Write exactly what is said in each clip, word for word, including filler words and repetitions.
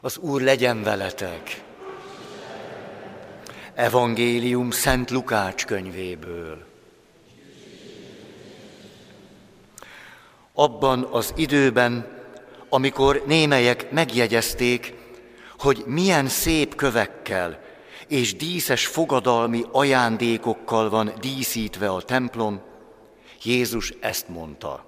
Az Úr legyen veletek! Evangélium Szent Lukács könyvéből. Abban az időben, amikor némelyek megjegyezték, hogy milyen szép kövekkel és díszes fogadalmi ajándékokkal van díszítve a templom, Jézus ezt mondta: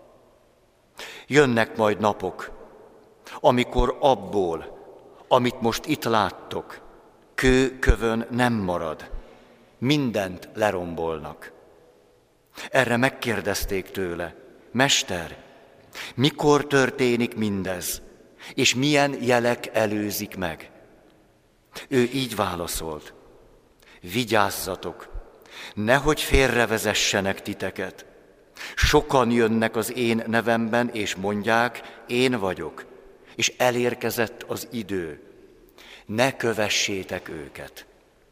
jönnek majd napok, amikor abból, amit most itt láttok, kő kövön nem marad, mindent lerombolnak. Erre megkérdezték tőle: Mester, mikor történik mindez, és milyen jelek előzik meg? Ő így válaszolt: vigyázzatok, nehogy félrevezessenek titeket. Sokan jönnek az én nevemben, és mondják, én vagyok, és elérkezett az idő. Ne kövessétek őket.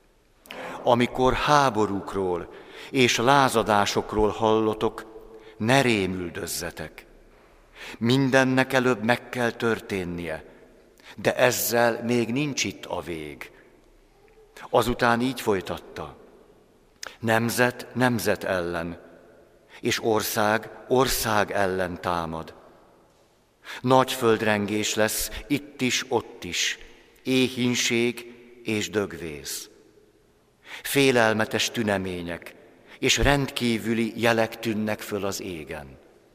Amikor háborúkról és lázadásokról hallotok, ne rémüldözzetek. Mindennek előbb meg kell történnie, de ezzel még nincs itt a vég. Azután így folytatta: nemzet nemzet ellen, és ország ország ellen támad. Nagy földrengés lesz itt is, ott is, éhínség és dögvész. Félelmetes tünemények és rendkívüli jelek tűnnek föl az égen.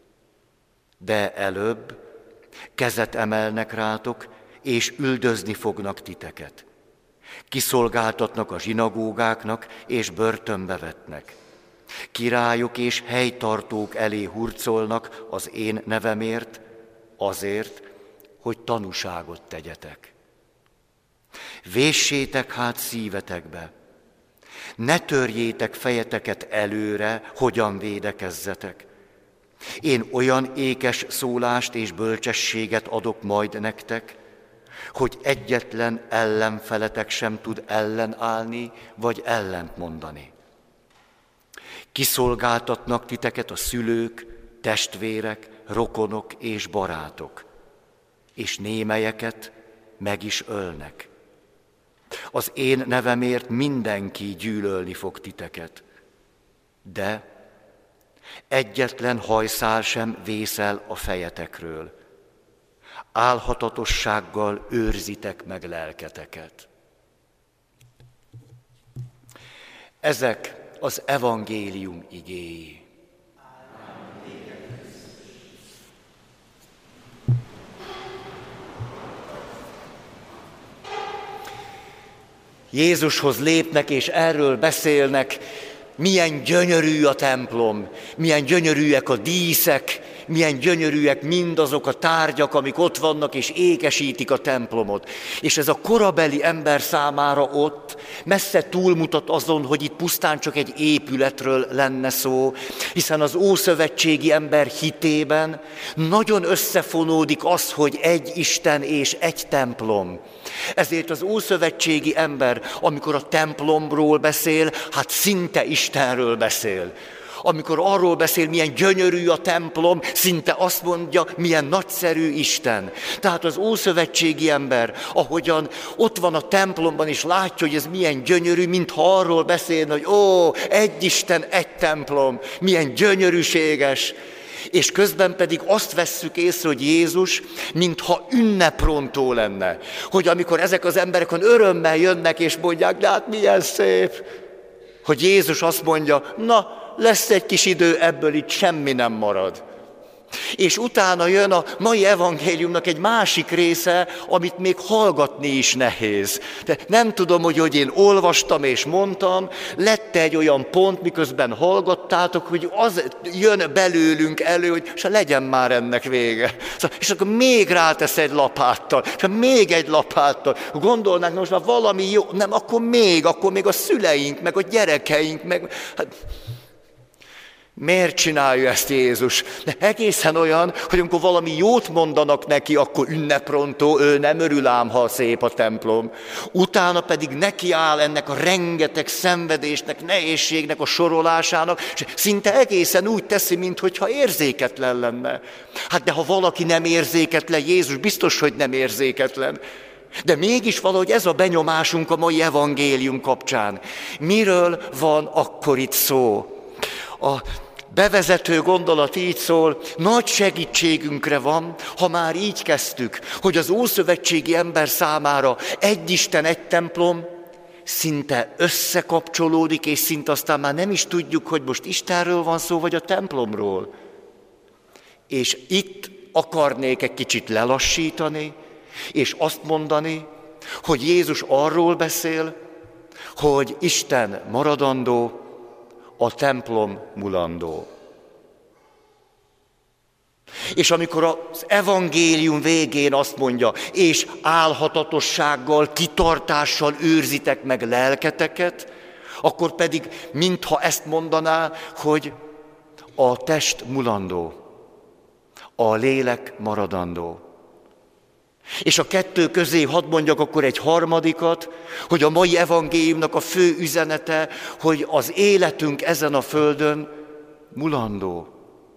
De előbb kezet emelnek rátok, és üldözni fognak titeket. Kiszolgáltatnak a zsinagógáknak, és börtönbe vetnek. Királyok és helytartók elé hurcolnak az én nevemért, azért, hogy tanúságot tegyetek. Véssétek hát szívetekbe, ne törjétek fejeteket előre, hogyan védekezzetek. Én olyan ékes szólást és bölcsességet adok majd nektek, hogy egyetlen ellenfeletek sem tud ellenállni, vagy ellent mondani. Kiszolgáltatnak titeket a szülők, testvérek, rokonok és barátok, és némelyeket meg is ölnek. Az én nevemért mindenki gyűlölni fog titeket, de egyetlen hajszál sem vészel a fejetekről. Álhatatossággal őrzitek meg lelketeket. Ezek az evangélium igéi. Jézushoz lépnek, és erről beszélnek, milyen gyönyörű a templom, milyen gyönyörűek a díszek, milyen gyönyörűek mindazok a tárgyak, amik ott vannak, és ékesítik a templomot. És ez a korabeli ember számára ott messze túlmutat azon, hogy itt pusztán csak egy épületről lenne szó, hiszen az ószövetségi ember hitében nagyon összefonódik az, hogy egy Isten és egy templom. Ezért az ószövetségi ember, amikor a templomról beszél, hát szinte Istenről beszél. Amikor arról beszél, milyen gyönyörű a templom, szinte azt mondja, milyen nagyszerű Isten. Tehát az ószövetségi ember, ahogyan ott van a templomban, és látja, hogy ez milyen gyönyörű, mintha arról beszélne, hogy ó, egy Isten, egy templom, milyen gyönyörűséges. És közben pedig azt vesszük észre, hogy Jézus mintha ünneprontó lenne. Hogy amikor ezek az emberek örömmel jönnek, és mondják, de hát milyen szép, hogy Jézus azt mondja, na, lesz egy kis idő, ebből itt semmi nem marad. És utána jön a mai evangéliumnak egy másik része, amit még hallgatni is nehéz. De nem tudom, hogy, hogy én olvastam és mondtam, lett egy olyan pont, miközben hallgattátok, hogy az jön belőlünk elő, hogy se legyen már ennek vége. És akkor még rátesz egy lapáttal, és még egy lapáttal. Gondolnánk, most már valami jó, nem, akkor még, akkor még a szüleink, meg a gyerekeink, meg... Hát, miért csinálja ezt Jézus? De egészen olyan, hogy amikor valami jót mondanak neki, akkor ünneprontó, ő nem örül ám, ha szép a templom. Utána pedig nekiáll ennek a rengeteg szenvedésnek, nehézségnek a sorolásának, és szinte egészen úgy teszi, mintha érzéketlen lenne. Hát de ha valaki nem érzéketlen, Jézus biztos, hogy nem érzéketlen. De mégis valahogy ez a benyomásunk a mai evangélium kapcsán. Miről van akkor itt szó? A bevezető gondolat így szól, nagy segítségünkre van, ha már így kezdtük, hogy az ószövetségi ember számára egy Isten, egy templom szinte összekapcsolódik, és szinte aztán már nem is tudjuk, hogy most Istenről van szó, vagy a templomról. És itt akarnék egy kicsit lelassítani, és azt mondani, hogy Jézus arról beszél, hogy Isten maradandó, a templom mulandó. És amikor az evangélium végén azt mondja, és álhatatossággal, kitartással őrzitek meg lelketeket, akkor pedig mintha ezt mondaná, hogy a test mulandó, a lélek maradandó. És a kettő közé hadd mondjak akkor egy harmadikat, hogy a mai evangéliumnak a fő üzenete, hogy az életünk ezen a földön mulandó.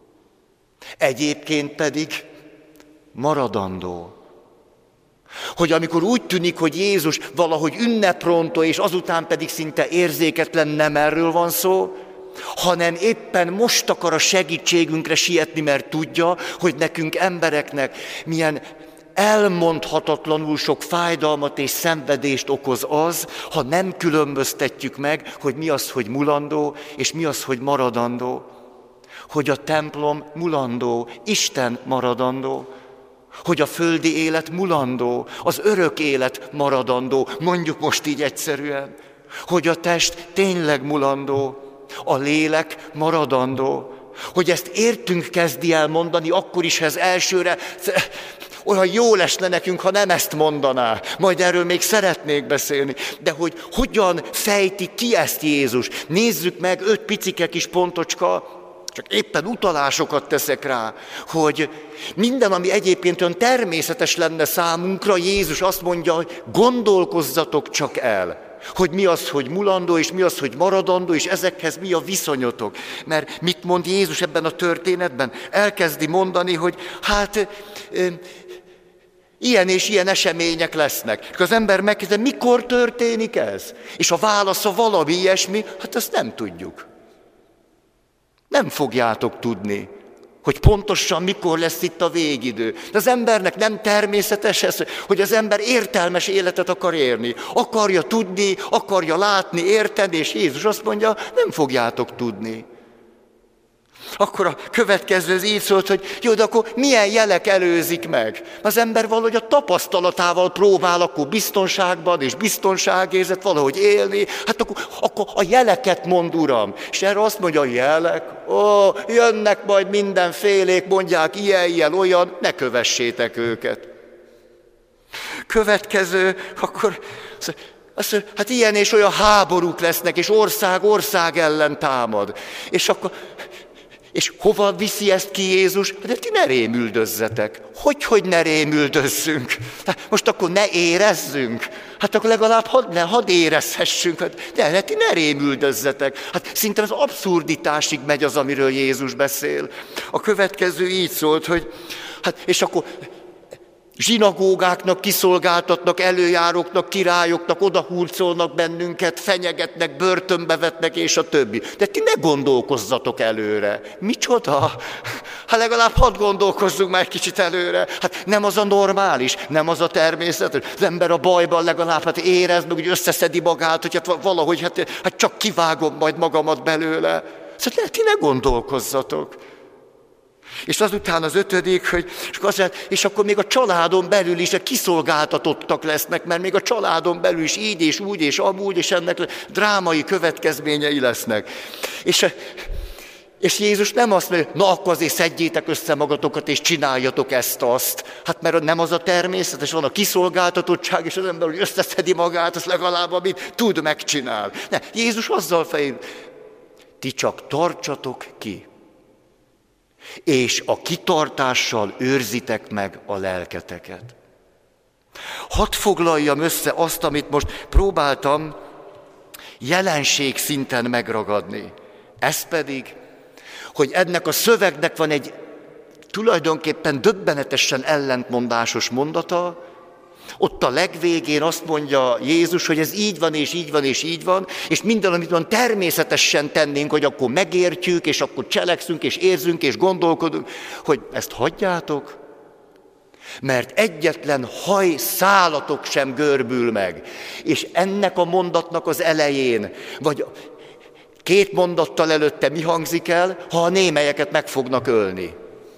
Egyébként pedig maradandó. Hogy amikor úgy tűnik, hogy Jézus valahogy ünneprontó, és azután pedig szinte érzéketlen, nem erről van szó, hanem éppen most akar a segítségünkre sietni, mert tudja, hogy nekünk embereknek milyen elmondhatatlanul sok fájdalmat és szenvedést okoz az, ha nem különböztetjük meg, hogy mi az, hogy mulandó, és mi az, hogy maradandó. Hogy a templom mulandó, Isten maradandó, hogy a földi élet mulandó, az örök élet maradandó, mondjuk most így egyszerűen, hogy a test tényleg mulandó, a lélek maradandó, hogy ezt értünk kezdi el mondani, akkor is, ha ez elsőre olyan jó lesne nekünk, ha nem ezt mondaná. Majd erről még szeretnék beszélni. De hogy hogyan fejti ki ezt Jézus? Nézzük meg, öt picike kis pontocska, csak éppen utalásokat teszek rá, hogy minden, ami egyébként olyan természetes lenne számunkra, Jézus azt mondja, hogy gondolkozzatok csak el, hogy mi az, hogy mulandó, és mi az, hogy maradandó, és ezekhez mi a viszonyotok. Mert mit mond Jézus ebben a történetben? Elkezdi mondani, hogy hát e, ilyen és ilyen események lesznek. És az ember megkérdezi, mikor történik ez? És a válasza valami ilyesmi, hát azt nem tudjuk. Nem fogjátok tudni, hogy pontosan mikor lesz itt a végidő. De az embernek nem természetes ez, hogy az ember értelmes életet akar élni. Akarja tudni, akarja látni, érteni, és Jézus azt mondja, nem fogjátok tudni. Akkor a következő az így szólt, hogy jó, de akkor milyen jelek előzik meg? Az ember valahogy a tapasztalatával próbál akkor biztonságban és biztonságérzet valahogy élni, hát akkor, akkor a jeleket mond, Uram. És erre azt mondja, a jelek, ó, jönnek majd mindenfélék, mondják ilyen, ilyen, olyan, ne kövessétek őket. Következő, akkor azt mondja, hát ilyen és olyan háborúk lesznek, és ország ország ellen támad. És akkor... És hova viszi ezt ki Jézus? De ti ne rémüldözzetek. Hogy, hogy ne rémüldözzünk? Most akkor ne érezzünk? Hát akkor legalább hadd, ne, hadd érezhessünk. De ne, ti ne rémüldözzetek. Hát szinte az abszurditásig megy az, amiről Jézus beszél. A következő így szólt, hogy hát és akkor... zsinagógáknak kiszolgáltatnak, előjáróknak, királyoknak, odahurcolnak bennünket, fenyegetnek, börtönbe vetnek, és a többi. De ti ne gondolkozzatok előre. Micsoda? Hát legalább hadd gondolkozzunk már egy kicsit előre. Hát nem az a normális, nem az a természetes. Az ember a bajban legalább hát érez, meg úgy összeszedi magát, hogy hát valahogy hát, hát csak kivágom majd magamat belőle. Szóval ti ne gondolkozzatok. És azután az ötödik, hogy és akkor, mondja, és akkor még a családon belül is kiszolgáltatottak lesznek, mert még a családon belül is így és úgy és amúgy, és ennek drámai következményei lesznek. És, és Jézus nem azt mondja, na akkor azért szedjétek össze magatokat, és csináljatok ezt-azt. Hát mert nem az a természetes, van a kiszolgáltatottság, és az ember, hogy összeszedi magát, az legalább, amit tud, megcsinál. Ne, Jézus azzal fejl, ti csak tartsatok ki. És a kitartással őrzitek meg a lelketeket. Hadd foglaljam össze azt, amit most próbáltam jelenség szinten megragadni. Ez pedig, hogy ennek a szövegnek van egy tulajdonképpen döbbenetesen ellentmondásos mondata, Ott a legvégén azt mondja Jézus, hogy ez így van, és így van, és így van, és minden, amit van, természetesen tennénk, hogy akkor megértjük, és akkor cselekszünk, és érzünk, és gondolkodunk, hogy ezt hagyjátok, mert egyetlen hajszálatok sem görbül meg. És ennek a mondatnak az elején, vagy két mondattal előtte mi hangzik el, ha a némelyeket meg fognak ölni.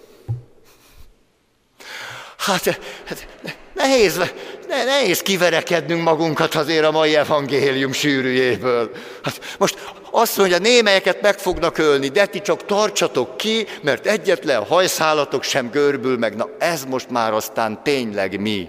Hát, hát nehéz, nehéz kiverekednünk magunkat azért a mai evangélium sűrűjéből. Hát most azt mondja, némelyeket meg fognak ölni, de ti csak tartsatok ki, mert egyetlen hajszálatok sem görbül meg. Na ez most már aztán tényleg mi.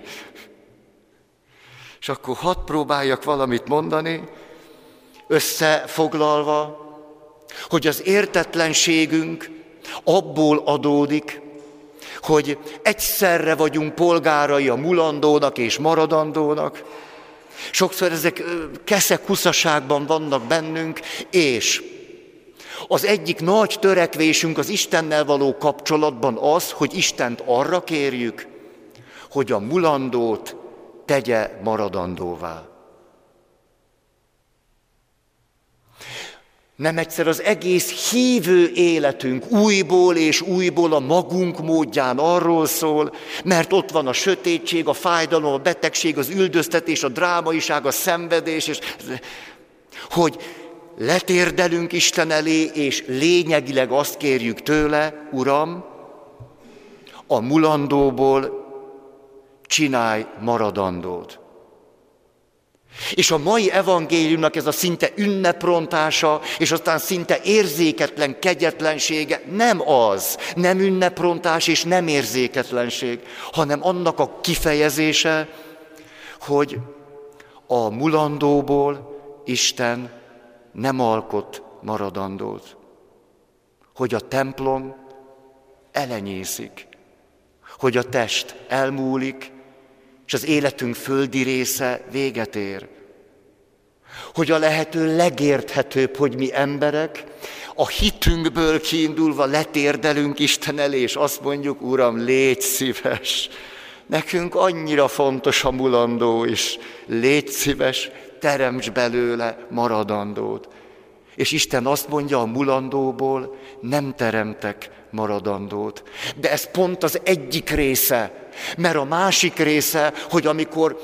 És akkor hadd próbáljak valamit mondani, összefoglalva, hogy az értetlenségünk abból adódik, hogy egyszerre vagyunk polgárai a mulandónak és maradandónak. Sokszor ezek keszek-huszaságban vannak bennünk, és az egyik nagy törekvésünk az Istennel való kapcsolatban az, hogy Istent arra kérjük, hogy a mulandót tegye maradandóvá. Nem egyszer az egész hívő életünk újból és újból a magunk módján arról szól, mert ott van a sötétség, a fájdalom, a betegség, az üldöztetés, a drámaiság, a szenvedés, és hogy letérdelünk Isten elé, és lényegileg azt kérjük tőle, Uram, a mulandóból csinálj maradandót. És a mai evangéliumnak ez a szinte ünneprontása, és aztán szinte érzéketlen kegyetlensége nem az, nem ünneprontás és nem érzéketlenség, hanem annak a kifejezése, hogy a mulandóból Isten nem alkot maradandót, hogy a templom elenyészik, hogy a test elmúlik, és az életünk földi része véget ér. Hogy a lehető legérthetőbb, hogy mi emberek, a hitünkből kiindulva letérdelünk Isten elé, és azt mondjuk, Uram, légy szíves, nekünk annyira fontos a mulandó is, légy szíves, teremts belőle maradandót. És Isten azt mondja, a mulandóból nem teremtek maradandót. De ez pont az egyik része, mert a másik része, hogy amikor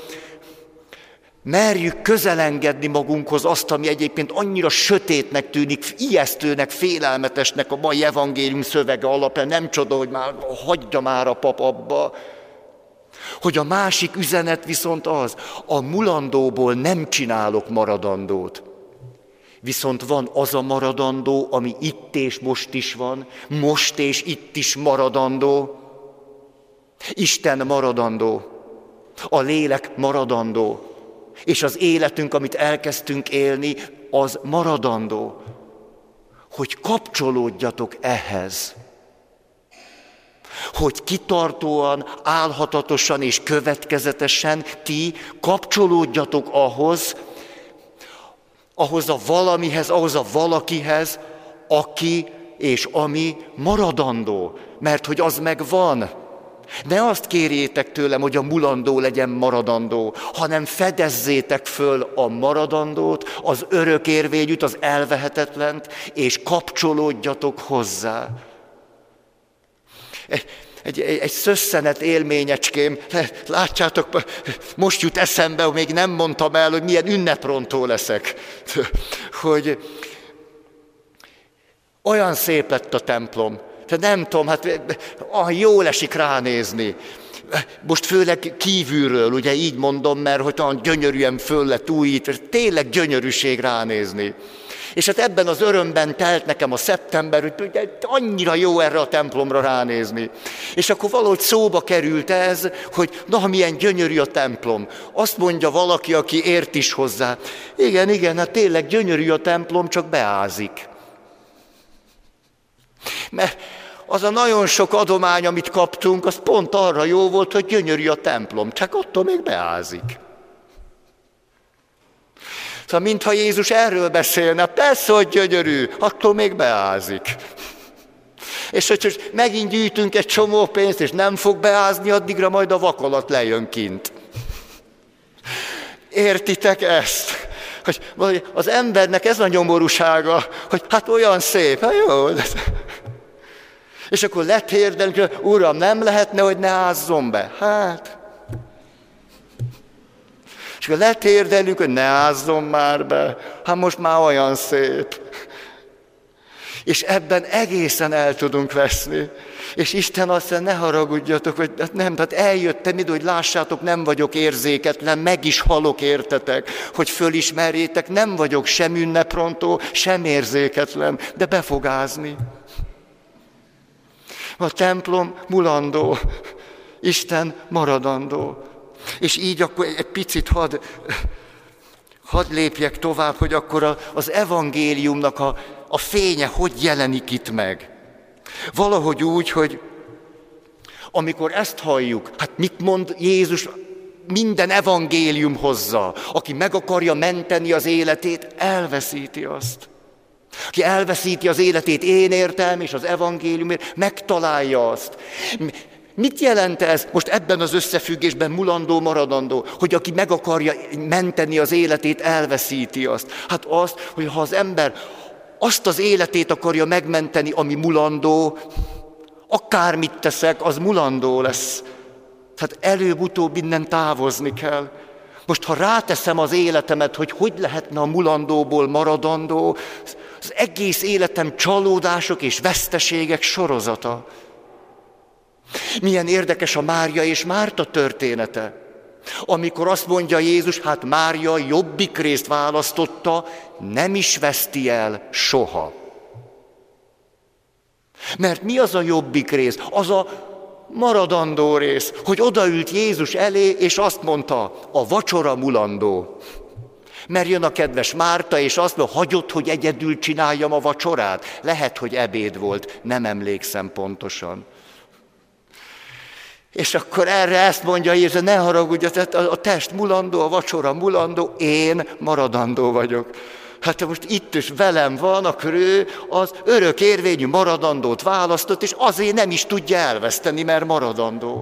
merjük közelengedni magunkhoz azt, ami egyébként annyira sötétnek tűnik, ijesztőnek, félelmetesnek a mai evangélium szövege alapján, nem csoda, hogy már hagyja már a pap abba, hogy a másik üzenet viszont az, a mulandóból nem csinálok maradandót. Viszont van az a maradandó, ami itt és most is van, most és itt is maradandó. Isten maradandó, a lélek maradandó, és az életünk, amit elkezdtünk élni, az maradandó. Hogy kapcsolódjatok ehhez. Hogy kitartóan, álhatatosan és következetesen ti kapcsolódjatok ahhoz, ahhoz a valamihez, ahhoz a valakihez, aki és ami maradandó, mert hogy az megvan. Ne azt kérjétek tőlem, hogy a mulandó legyen maradandó, hanem fedezzétek föl a maradandót, az örökérvényűt, az elvehetetlent, és kapcsolódjatok hozzá. Egy, egy, egy szösszenet élményecském, látjátok, most jut eszembe, hogy még nem mondtam el, hogy milyen ünneprontó leszek, hogy olyan szép lett a templom. Tehát nem tudom, hát ah, jól esik ránézni. Most főleg kívülről, ugye így mondom, mert hogy olyan gyönyörűen föl lett újít, tényleg gyönyörűség ránézni. És hát ebben az örömben telt nekem a szeptember, hogy ugye, annyira jó erre a templomra ránézni. És akkor valahogy szóba került ez, hogy na, milyen gyönyörű a templom. Azt mondja valaki, aki ért is hozzá. Igen, igen, hát tényleg gyönyörű a templom, csak beázik. Mert az a nagyon sok adomány, amit kaptunk, az pont arra jó volt, hogy gyönyörű a templom, csak attól még beázik. Szóval mintha Jézus erről beszélne, persze, hogy gyönyörű, attól még beázik. És hogy megint gyűjtünk egy csomó pénzt, és nem fog beázni, addigra majd a vakolat lejön kint. értitek ezt? Hogy az embernek ez a nyomorúsága, hogy hát olyan szép, hát jó. És akkor letérdelünk, hogy Uram, nem lehetne, hogy ne ázzon be? Hát. És akkor letérdelünk, hogy ne ázzon már be. Hát most már olyan szép. És ebben egészen el tudunk veszni. És Isten azt mondja, ne haragudjatok, hogy nem, tehát eljöttem ide, hogy lássátok, nem vagyok érzéketlen, meg is halok értetek, hogy fölismerjétek, nem vagyok sem ünneprontó, sem érzéketlen, de be fog ázni. A templom mulandó, Isten maradandó. És így akkor egy picit hadd had lépjek tovább, hogy akkor az evangéliumnak a, a fénye hogy jelenik itt meg. Valahogy úgy, hogy amikor ezt halljuk, hát mit mond Jézus, minden evangélium hozza. Aki meg akarja menteni az életét, elveszíti azt. Aki elveszíti az életét, én értem, és az evangéliumért, megtalálja azt. Mit jelent ez most ebben az összefüggésben mulandó, maradandó, hogy aki meg akarja menteni az életét, elveszíti azt? Hát azt, hogy ha az ember azt az életét akarja megmenteni, ami mulandó, akármit teszek, az mulandó lesz. Tehát előbb-utóbb innen távozni kell. Most, ha ráteszem az életemet, hogy hogy lehetne a mulandóból maradandó, az egész életem csalódások és veszteségek sorozata. Milyen érdekes a Mária és Márta története. Amikor azt mondja Jézus, hát Mária jobbik részt választotta, nem is veszti el soha. Mert mi az a jobbik rész? Az a maradandó rész, hogy odaült Jézus elé, és azt mondta, a vacsora mulandó. Mert jön a kedves Márta, és azt mondja, hagyod, hogy egyedül csináljam a vacsorát? Lehet, hogy ebéd volt, nem emlékszem pontosan. És akkor erre ezt mondja Jézus, ne haragudj, a test mulandó, a vacsora mulandó, én maradandó vagyok. Hát most itt is velem van, akkor ő az örök érvényű maradandót választott, és azért nem is tudja elveszteni, mert maradandó.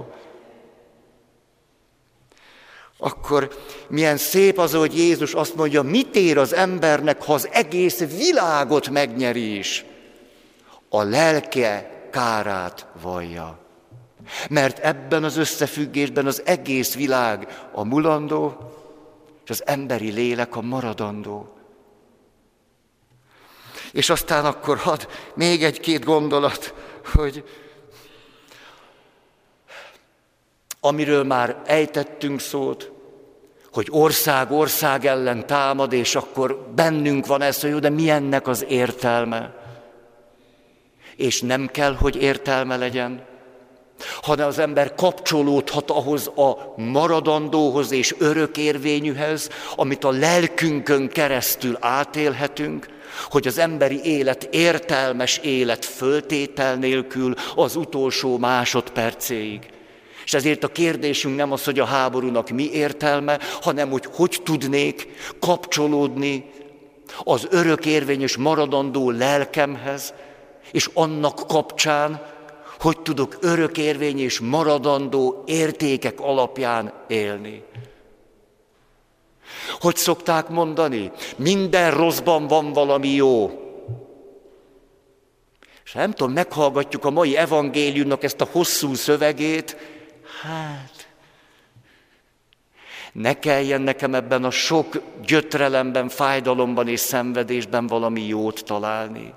Akkor milyen szép az, hogy Jézus azt mondja, mit ér az embernek, ha az egész világot megnyeri is? A lelke kárát vallja. Mert ebben az összefüggésben az egész világ a mulandó, és az emberi lélek a maradandó. És aztán akkor hadd még egy-két gondolat, hogy amiről már ejtettünk szót, hogy ország ország ellen támad, és akkor bennünk van ez, hogy jó, de mi ennek az értelme? És nem kell, hogy értelme legyen, hanem az ember kapcsolódhat ahhoz a maradandóhoz és örökérvényűhez, amit a lelkünkön keresztül átélhetünk, hogy az emberi élet értelmes élet föltétel nélkül az utolsó másodpercéig. És ezért a kérdésünk nem az, hogy a háborúnak mi értelme, hanem hogy hogy tudnék kapcsolódni az örökérvényes maradandó lelkemhez, és annak kapcsán, hogy tudok örökérvény és maradandó értékek alapján élni. Hogy szokták mondani? Minden rosszban van valami jó. És nem tudom, meghallgatjuk a mai evangéliumnak ezt a hosszú szövegét, hát ne kelljen nekem ebben a sok gyötrelemben, fájdalomban és szenvedésben valami jót találni.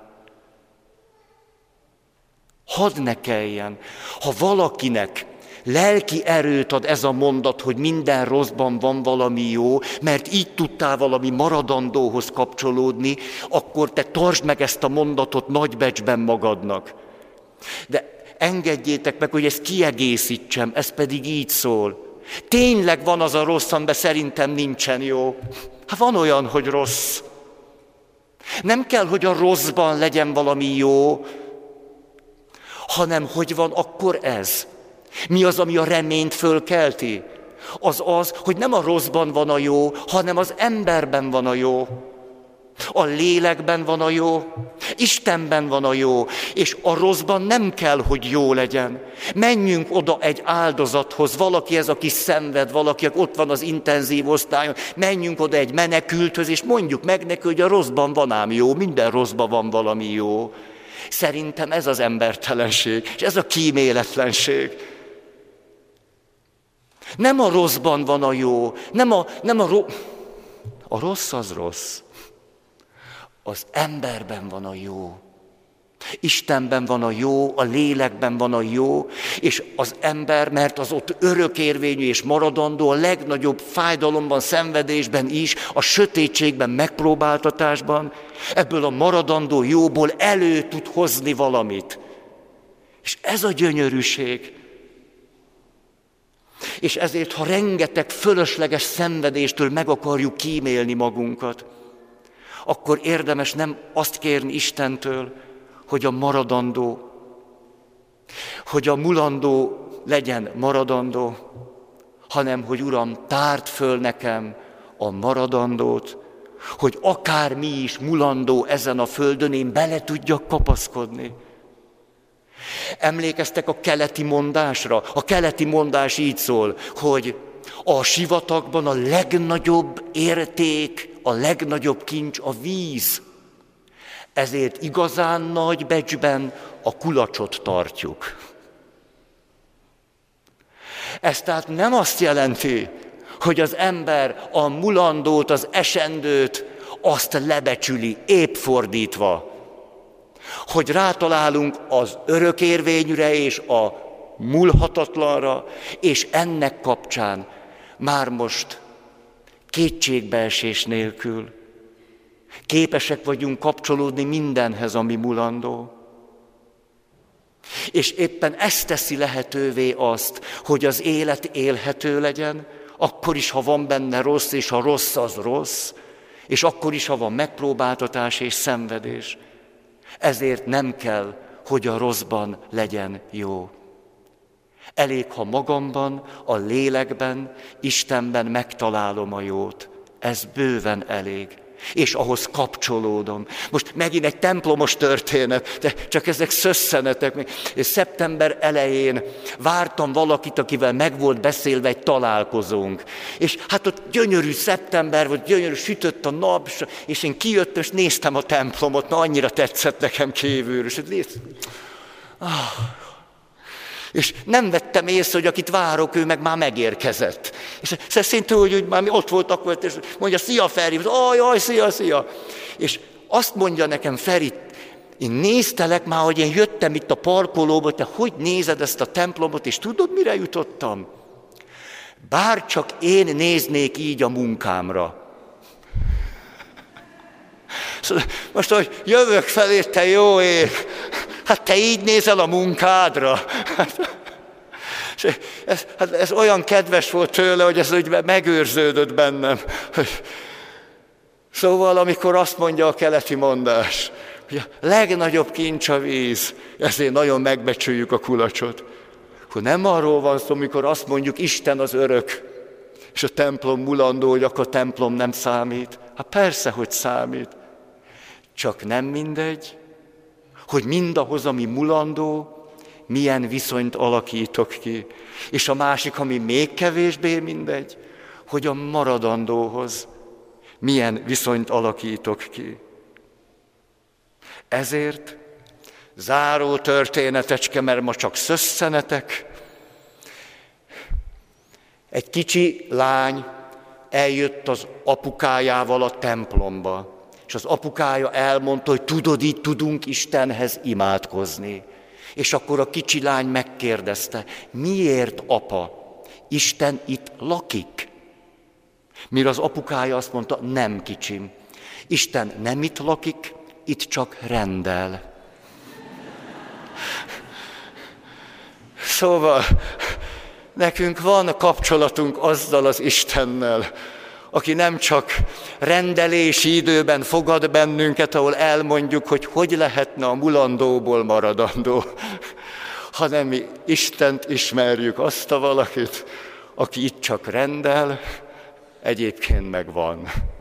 Hadd ne kelljen. Ha valakinek lelki erőt ad ez a mondat, hogy minden rosszban van valami jó, mert így tudtál valami maradandóhoz kapcsolódni, akkor te tartsd meg ezt a mondatot nagybecsben magadnak. De engedjétek meg, hogy ezt kiegészítsem, ez pedig így szól. Tényleg van az a rossz, amiben szerintem nincsen jó. Hát van olyan, hogy rossz. Nem kell, hogy a rosszban legyen valami jó, hanem hogy van akkor ez. Mi az, ami a reményt fölkelti? Az az, hogy nem a rosszban van a jó, hanem az emberben van a jó. A lélekben van a jó, Istenben van a jó, és a rosszban nem kell, hogy jó legyen. Menjünk oda egy áldozathoz, valaki ez, aki szenved, valaki ott van az intenzív osztályon, menjünk oda egy menekülthöz, és mondjuk meg neki, hogy a rosszban van ám jó, minden rosszban van valami jó. Szerintem ez az embertelenség, és ez a kíméletlenség. Nem a rosszban van a jó, nem a, nem a, ro- a rossz az rossz. Az emberben van a jó. Istenben van a jó, a lélekben van a jó, és az ember, mert az ott örökérvényű és maradandó, a legnagyobb fájdalomban, szenvedésben is, a sötétségben, megpróbáltatásban, ebből a maradandó jóból elő tud hozni valamit. És ez a gyönyörűség. És ezért, ha rengeteg fölösleges szenvedéstől meg akarjuk kímélni magunkat, akkor érdemes nem azt kérni Istentől, hogy a maradandó, hogy a mulandó legyen maradandó, hanem hogy Uram, tárd föl nekem a maradandót, hogy akármi is mulandó ezen a földön, én bele tudjak kapaszkodni. Emlékeztek a keleti mondásra? A keleti mondás így szól, hogy a sivatagban a legnagyobb érték, a legnagyobb kincs a víz. Ezért igazán nagy becsben a kulacsot tartjuk. Ez tehát nem azt jelenti, hogy az ember a mulandót, az esendőt, azt lebecsüli, épp fordítva. Hogy rátalálunk az örökérvényűre és a múlhatatlanra, és ennek kapcsán már most kétségbeesés nélkül képesek vagyunk kapcsolódni mindenhez, ami mulandó. És éppen ez teszi lehetővé azt, hogy az élet élhető legyen, akkor is, ha van benne rossz, és ha rossz, az rossz, és akkor is, ha van megpróbáltatás és szenvedés. Ezért nem kell, hogy a rosszban legyen jó. Elég, ha magamban, a lélekben, Istenben megtalálom a jót. Ez bőven elég. És ahhoz kapcsolódom. Most megint egy templomos történet, de csak ezek szösszenetek. És szeptember elején vártam valakit, akivel meg volt beszélve egy találkozónk. És hát ott gyönyörű szeptember volt, gyönyörű, sütött a nap, és én kijöttem, és néztem a templomot, na annyira tetszett nekem kívülről. És néztem, ah. És nem vettem észre, hogy akit várok, ő meg már megérkezett. És szerintem, hogy, hogy már mi ott voltak, és mondja, szia Feri, aj, aj, szia, szia. És azt mondja nekem, Feri, én néztelek már, hogy én jöttem itt a parkolóba, te hogy nézed ezt a templomot, és tudod, mire jutottam? Bár csak én néznék így a munkámra. Szóval most, hogy jövök felé, te jó ég, hát te így nézel a munkádra. Ez, hát ez olyan kedves volt tőle, hogy ez úgy megőrződött bennem. Szóval, amikor azt mondja a keleti mondás, hogy a legnagyobb kincs a víz, ezért nagyon megbecsüljük a kulacsot. Akkor nem arról van szó, amikor azt mondjuk, Isten az örök, és a templom mulandó, hogy akkor a templom nem számít. Hát persze, hogy számít. Csak nem mindegy, hogy mindahhoz, ami mulandó, milyen viszonyt alakítok ki. És a másik, ami még kevésbé mindegy, hogy a maradandóhoz milyen viszonyt alakítok ki. Ezért záró történetecske, mert ma csak szösszenetek. Egy kicsi lány eljött az apukájával a templomba, és az apukája elmondta, hogy tudod, így tudunk Istenhez imádkozni. És akkor a kicsi lány megkérdezte, miért, apa, Isten itt lakik? Mire az apukája azt mondta, nem kicsim, Isten nem itt lakik, itt csak rendel. Szóval nekünk van kapcsolatunk azzal az Istennel, aki nem csak rendelési időben fogad bennünket, ahol elmondjuk, hogy hogy lehetne a mulandóból maradandó, hanem mi Istent ismerjük, azt a valakit, aki itt csak rendel, egyébként meg van.